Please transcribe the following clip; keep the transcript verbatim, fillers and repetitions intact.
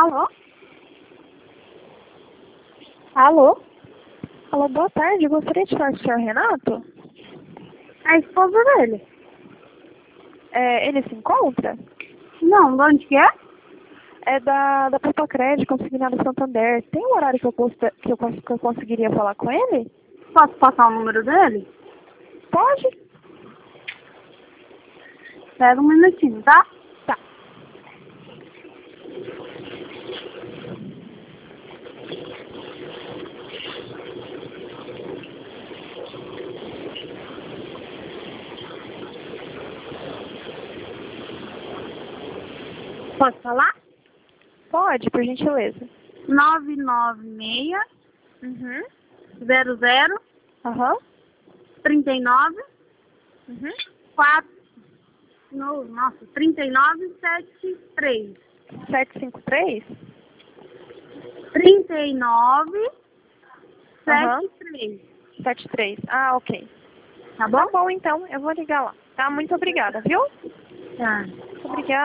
Alô? Alô? Alô, boa tarde. Eu gostaria de falar com o senhor Renato. A esposa dele. É, ele se encontra? Não, de onde que é? É da, da Portocred, consignado Santander. Tem um horário que eu, posta, que, eu, cons- que eu conseguiria falar com ele? Posso passar o número dele? Pode? Espera um minutinho, tá? Tá. Posso falar? Pode, por gentileza. nove nove seis Uhum. zero zero Aham. três nove Uhum. quatro. No, nossa, trinta e nove setenta e três. sete cinco três? trinta e nove Aham. setenta e três. sete três. Ah, ok. Tá bom? Tá bom, então. Eu vou ligar lá. Tá? Muito obrigada, viu? Tá. Obrigada.